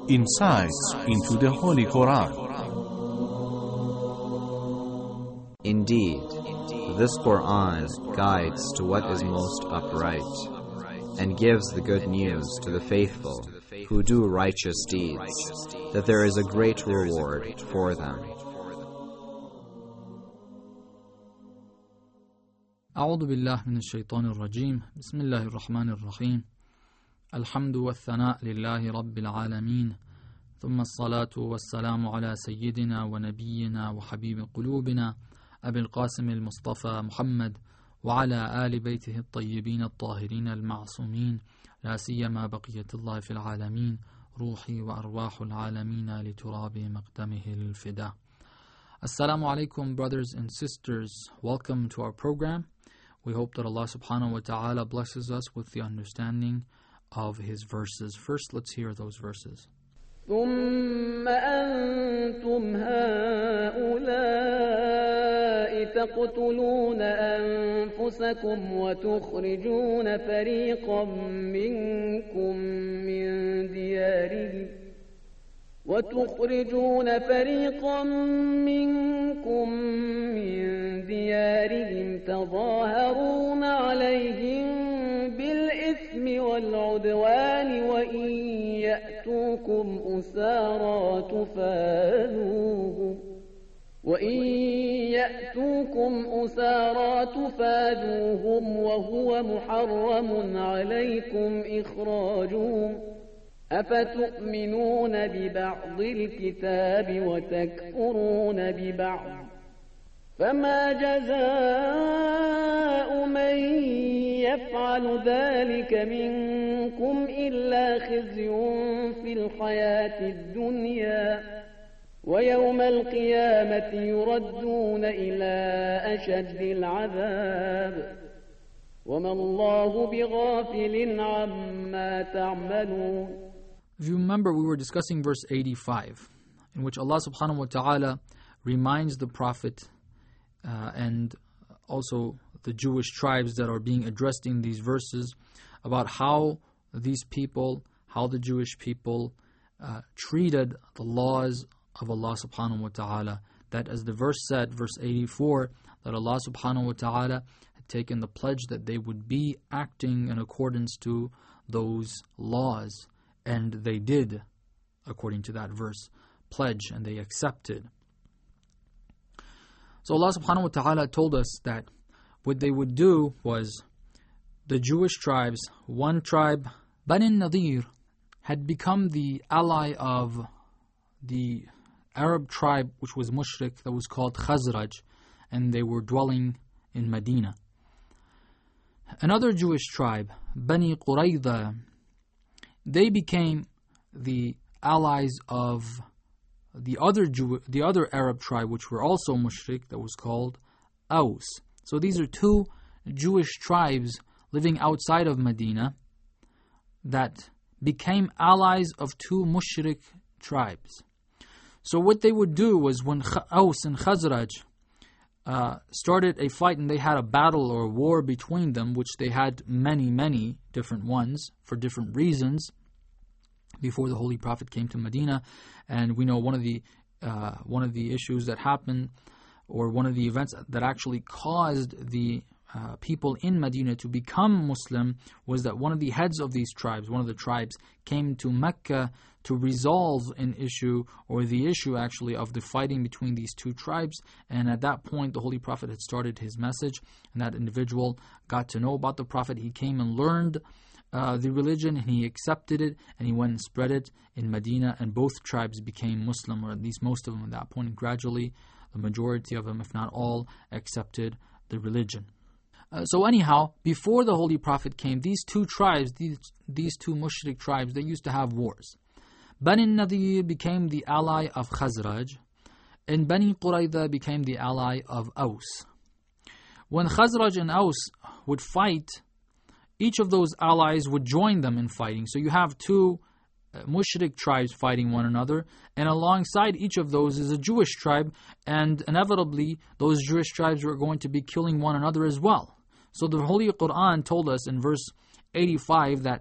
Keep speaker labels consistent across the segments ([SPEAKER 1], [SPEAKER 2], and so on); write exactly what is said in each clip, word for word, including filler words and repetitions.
[SPEAKER 1] insights into the Holy Quran.
[SPEAKER 2] Indeed, this Quran guides to what is most upright, and gives the good news to the faithful who do righteous deeds, that there is a great reward for them.
[SPEAKER 3] أعوذ بالله من الشيطان الرجيم بسم الله الرحمن الرحيم الحمد والثناء لله رب العالمين ثم الصلاة والسلام على سيدنا ونبينا وحبيب قلوبنا أبي القاسم المصطفى محمد وعلى آل بيته الطيبين الطاهرين المعصومين لا سيما بقية الله في العالمين روحي وأرواح العالمين لتراب مقدمه الفداء. Assalamu alaikum, brothers and sisters. Welcome to our program. We hope that Allah subhanahu wa ta'ala blesses us with the understanding of His verses. First, let's hear those verses.
[SPEAKER 4] ثم أنتم هؤلاء تقتلون أنفسكم وتخرجون فريقا منكم من ديارهم وتخرجون فريقا منكم من ديارهم تظاهرون عليهم بالإثم والعدوان وإن يأتوكم أسارى تفادوهم وإن يأتوكم أسارى تفادوهم وهو محرم عليكم إخراجهم أفتؤمنون ببعض الكتاب وتكفرون ببعض فما جزاء من يفعل ذلك منكم إلا خزي في الحياة الدنيا ويوم القيامة يردون إلى أشد العذاب وما الله بغافل عما تعملون.
[SPEAKER 3] If you remember, we were discussing verse eighty-five, in which Allah subhanahu wa ta'ala reminds the Prophet uh, and also the Jewish tribes that are being addressed in these verses about how these people, how the Jewish people uh, treated the laws of Allah subhanahu wa ta'ala. That, as the verse said, verse eighty-four, that Allah subhanahu wa ta'ala had taken the pledge that they would be acting in accordance to those laws. And they did, according to that verse, pledge, and they accepted. So Allah subhanahu wa ta'ala told us that what they would do was the Jewish tribes, one tribe, Bani Nadir, had become the ally of the Arab tribe which was mushrik, that was called Khazraj, and they were dwelling in Medina. Another Jewish tribe, Bani Qurayza, they became the allies of the other Jew, the other Arab tribe, which were also mushrik, that was called Aus. So these are two Jewish tribes living outside of Medina that became allies of two mushrik tribes. So what they would do was, when Aus and Khazraj uh, started a fight and they had a battle or a war between them, which they had many, many different ones for different reasons before the Holy Prophet came to Medina. And we know one of the uh, one of the issues that happened, or one of the events that actually caused the uh, people in Medina to become Muslim, was that one of the heads of these tribes, one of the tribes, came to Mecca to resolve an issue, or the issue actually of the fighting between these two tribes. And at that point, the Holy Prophet had started his message, and that individual got to know about the Prophet. He came and learned uh, the religion, and he accepted it, and he went and spread it in Medina, and both tribes became Muslim, or at least most of them at that point. And gradually, the majority of them, if not all, accepted the religion. Uh, so anyhow, before the Holy Prophet came, these two tribes, these, these two mushrik tribes, they used to have wars. Bani Nadir became the ally of Khazraj, and Bani Qurayza became the ally of Aus. When Khazraj and Aus would fight, each of those allies would join them in fighting. So you have two uh, mushrik tribes fighting one another, and alongside each of those is a Jewish tribe, and inevitably those Jewish tribes were going to be killing one another as well. So the Holy Quran told us in verse eighty-five that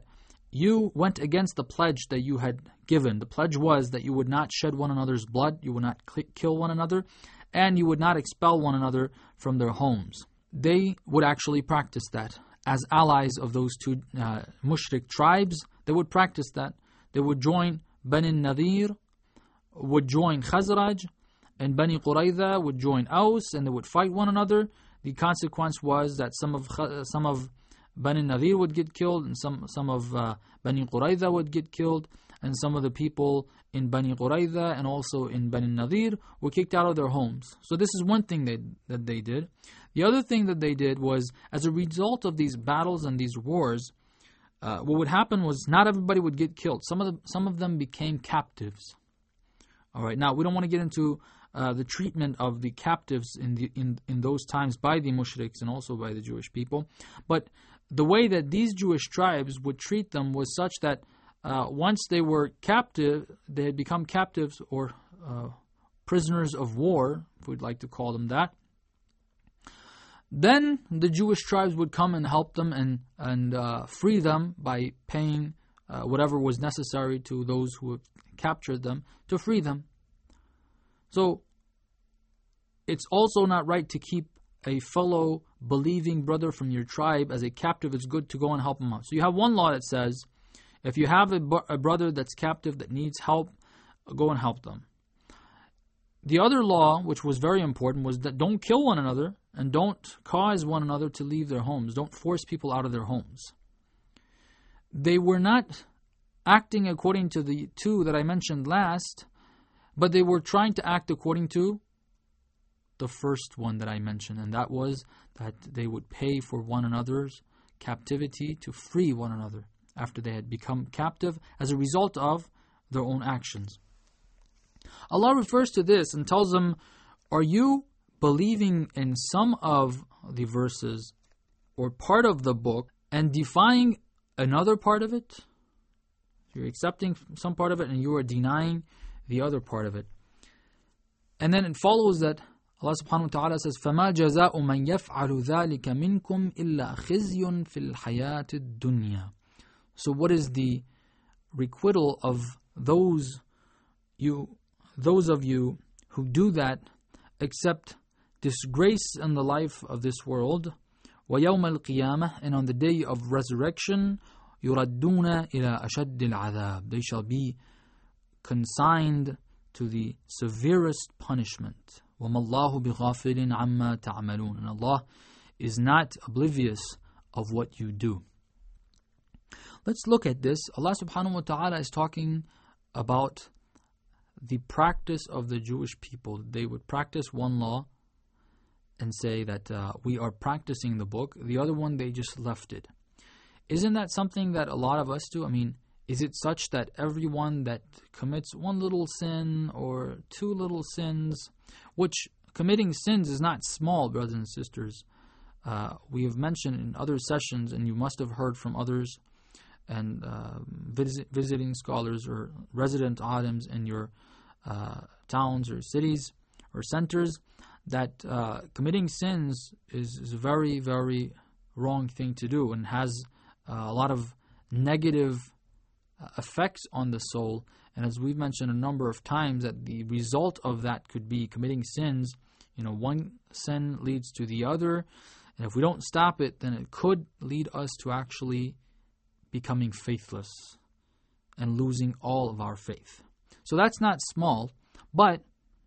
[SPEAKER 3] you went against the pledge that you had given. The pledge was that you would not shed one another's blood, you would not kill one another, and you would not expel one another from their homes. They would actually practice that. As allies of those two uh, mushrik tribes, they would practice that. They would join Bani Nadir, would join Khazraj, and Bani Qurayza would join Aus, and they would fight one another. The consequence was that some of some of Bani Nadir would get killed, and some some of uh, Bani Qurayza would get killed, and some of the people in Bani Qurayza and also in Bani Nadir were kicked out of their homes. So this is one thing they, that they did. The other thing that they did was, as a result of these battles and these wars, uh, what would happen was not everybody would get killed. Some of the, some of them became captives. All right. Now we don't want to get into uh, the treatment of the captives in the in in those times by the mushriks and also by the Jewish people, but the way that these Jewish tribes would treat them was such that uh, once they were captive, they had become captives or uh, prisoners of war, if we'd like to call them that. Then the Jewish tribes would come and help them and and uh, free them by paying uh, whatever was necessary to those who had captured them to free them. So it's also not right to keep a fellow believing brother from your tribe as a captive. It's good to go and help him out. So you have one law that says, if you have a, a brother that's captive that needs help, go and help them. The other law, which was very important, was that don't kill one another and don't cause one another to leave their homes. Don't force people out of their homes. They were not acting according to the two that I mentioned last, but they were trying to act according to the first one that I mentioned, and that was that they would pay for one another's captivity to free one another after they had become captive as a result of their own actions. Allah refers to this and tells them, are you believing in some of the verses or part of the book and defying another part of it? You're accepting some part of it and you are denying the other part of it. And then it follows that Allah subhanahu wa ta'ala says, فَمَا جَزَاءُ مَنْ يَفْعَلُ ذَلِكَ مِنْكُمْ إِلَّا خِزْيٌ فِي الْحَيَاةِ الدُّنْيَا. So what is the requital of those you, those of you who do that, except disgrace in the life of this world, وَيَوْمَ الْقِيَامَةِ, and on the day of resurrection, يُرَدُّونَ إِلَى أَشَدِّ الْعَذَابِ, they shall be consigned to the severest punishment. وَمَا اللَّهُ بِغَافِلٍ عَمَّا تَعْمَلُونَ, and Allah is not oblivious of what you do. Let's look at this. Allah subhanahu wa ta'ala is talking about the practice of the Jewish people. They would practice one law and say that uh, we are practicing the book. The other one, they just left it. Isn't that something that a lot of us do? I mean, is it such that everyone that commits one little sin or two little sins, which committing sins is not small, brothers and sisters. Uh, we have mentioned in other sessions, and you must have heard from others and uh, visit, visiting scholars or resident alims in your uh, towns or cities or centers, that uh, committing sins is, is a very, very wrong thing to do and has uh, a lot of negative effects on the soul. And as we've mentioned a number of times, that the result of that could be committing sins. You know, one sin leads to the other, and if we don't stop it, then it could lead us to actually becoming faithless and losing all of our faith. So that's not small, but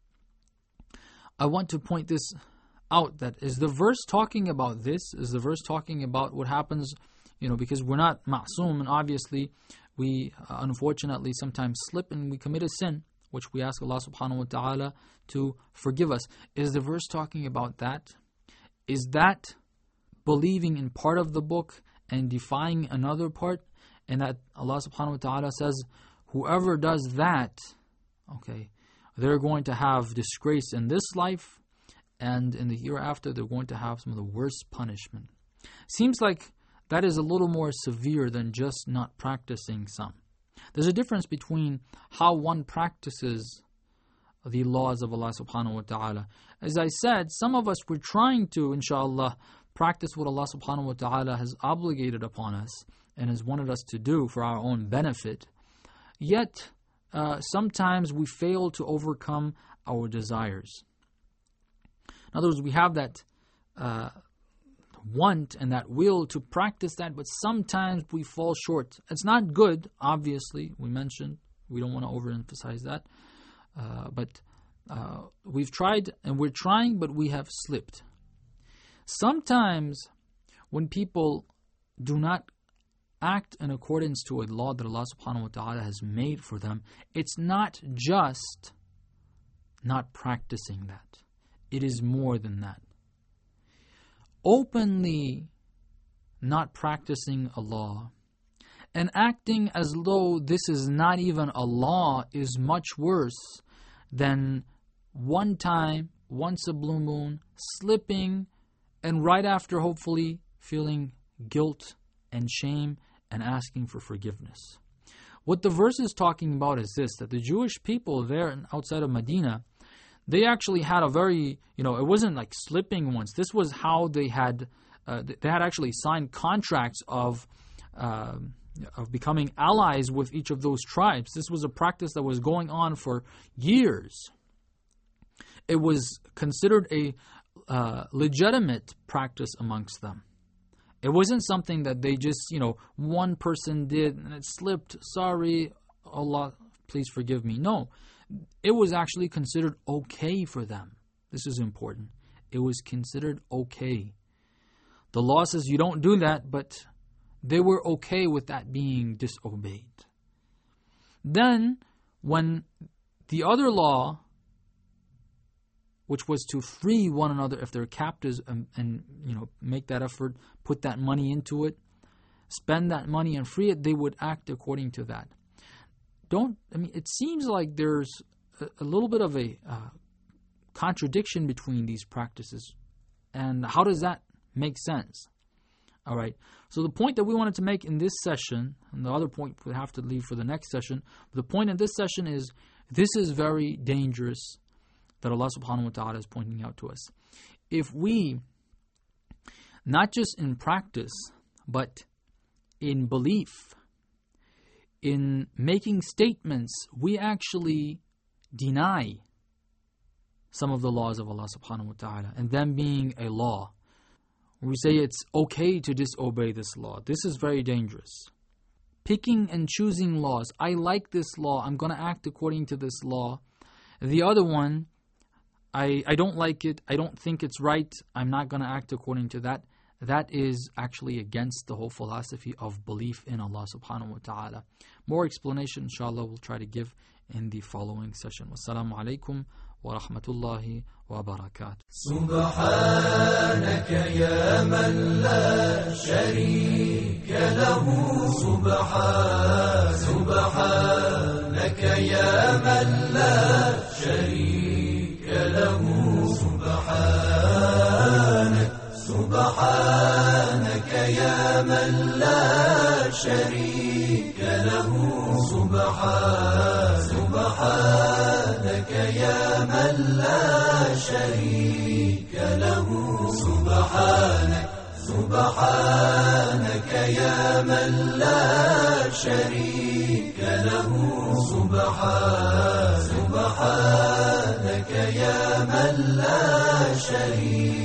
[SPEAKER 3] I want to point this out, that is the verse talking about this? Is the verse talking about what happens, you know, because we're not ma'soom, and obviously we uh, unfortunately sometimes slip and we commit a sin, which we ask Allah subhanahu wa ta'ala to forgive us. Is the verse talking about that? Is that believing in part of the book and defying another part? And that Allah subhanahu wa ta'ala says, whoever does that, okay, they're going to have disgrace in this life, and in the hereafter they're going to have some of the worst punishment. Seems like that is a little more severe than just not practicing some. There's a difference between how one practices the laws of Allah subhanahu wa ta'ala. As I said, some of us were trying to, inshallah, practice what Allah subhanahu wa ta'ala has obligated upon us and has wanted us to do for our own benefit, yet uh, sometimes we fail to overcome our desires. In other words, we have that uh, want and that will to practice that, but sometimes we fall short. It's not good, obviously, we mentioned. We don't want to overemphasize that. Uh, but uh, we've tried and we're trying, but we have slipped. Sometimes when people do not act in accordance to a law that Allah subhanahu wa ta'ala has made for them, it's not just not practicing that. It is more than that. Openly not practicing a law and acting as though this is not even a law is much worse than one time, once a blue moon, slipping, and right after hopefully feeling guilt and shame and asking for forgiveness. What the verse is talking about is this, that the Jewish people there outside of Medina, they actually had a very, you know, it wasn't like slipping once. This was how they had, uh, they had actually signed contracts of, uh, of becoming allies with each of those tribes. This was a practice that was going on for years. It was considered a uh, legitimate practice amongst them. It wasn't something that they just, you know, one person did and it slipped. Sorry, Allah, please forgive me. No. It was actually considered okay for them. This is important. It was considered okay. The law says you don't do that, but they were okay with that being disobeyed. Then, when the other law, which was to free one another if they're captives and, and you know make that effort, put that money into it, spend that money and free it, they would act according to that. Don't, I mean, it seems like there's a, a little bit of a uh, contradiction between these practices. And how does that make sense? All right. So the point that we wanted to make in this session, and the other point we have to leave for the next session, but the point in this session is this is very dangerous that Allah subhanahu wa ta'ala is pointing out to us. If we, not just in practice, but in belief, in making statements, we actually deny some of the laws of Allah subhanahu wa ta'ala, and them being a law. We say it's okay to disobey this law. This is very dangerous. Picking and choosing laws. I like this law. I'm going to act according to this law. The other one, I, I don't like it. I don't think it's right. I'm not going to act according to that. That is actually against the whole philosophy of belief in Allah subhanahu wa ta'ala. More explanation, inshallah, we'll try to give in the following session. Wassalamu alaikum wa rahmatullahi wa barakatuh.
[SPEAKER 5] Subhanaka ya man la sharika lahu. Subhan, Subhanaka ya man la sharika lahu. Subhanak. سبحانك يا من لا شريك له. سبحان سبحانك يا من لا شريك له. سبحانك سبحانك يا من لا شريك له. سبحان سبحانك يا من لا شريك